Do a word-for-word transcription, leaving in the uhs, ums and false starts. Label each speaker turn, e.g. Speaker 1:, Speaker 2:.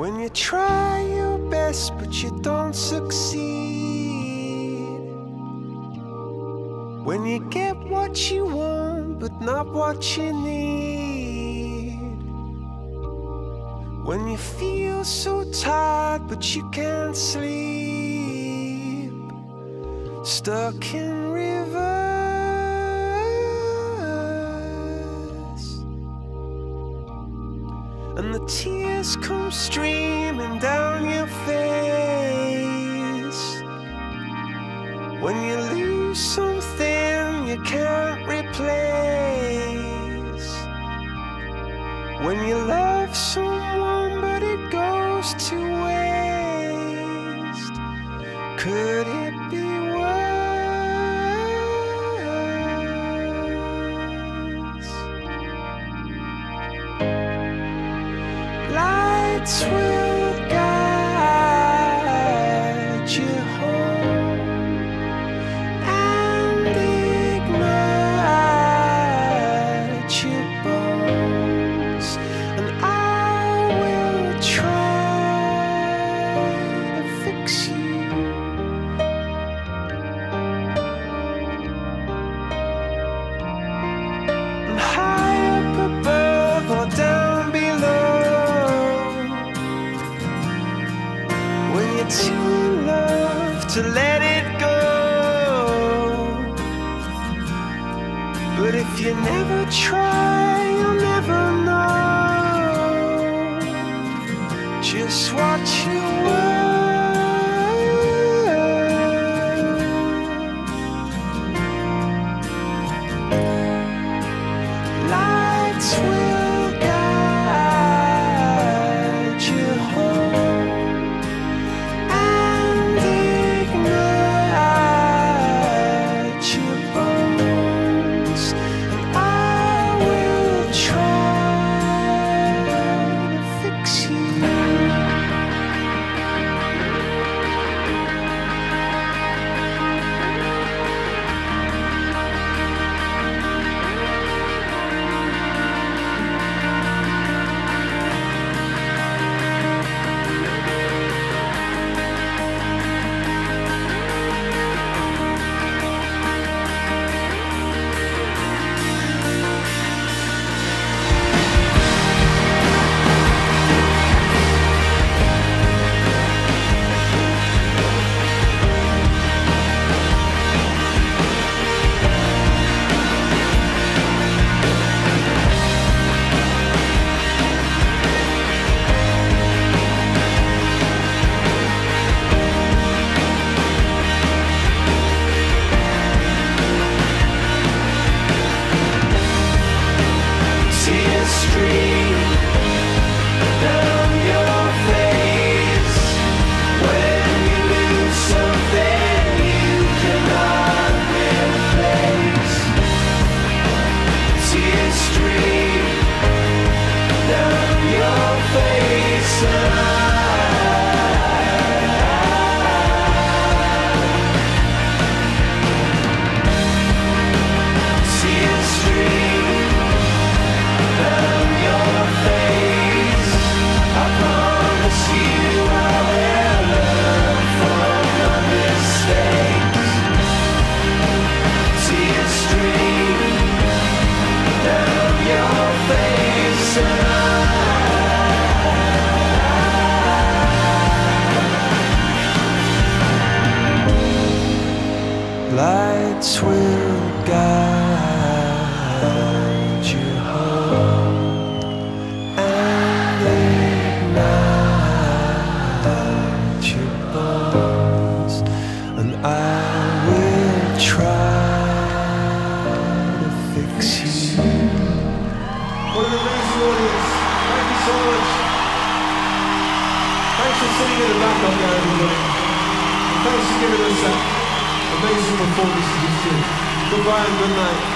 Speaker 1: When you try your best but you don't succeed, when you get what you want but not what you need, when you feel so tired but you can't sleep, stuck in reverse, and the tears come streaming down your face. When you lose something you can't replace, when you love someone but it goes to waste, could it be worse? Lights will guide you home and ignite your bones, and I will try to fix you. And high up above or down below, when you're too in love to let it go. But if you never try, you'll never know just what you were. Lights will guide you home and ignite your bones, and I will try to fix you. Tears stream down your face when you lose something you cannot replace. Tears stream down your face, and I tears stream down your face. I promise you I will learn from your mistakes. Tears stream down your face, and I lights will guide you home and ignite your bones, and I will try to fix you.
Speaker 2: What an amazing audience. Thank you so much. Thanks for sitting in the back up there, everybody. And thanks for giving us that amazing performance to this tune. Goodbye and good night.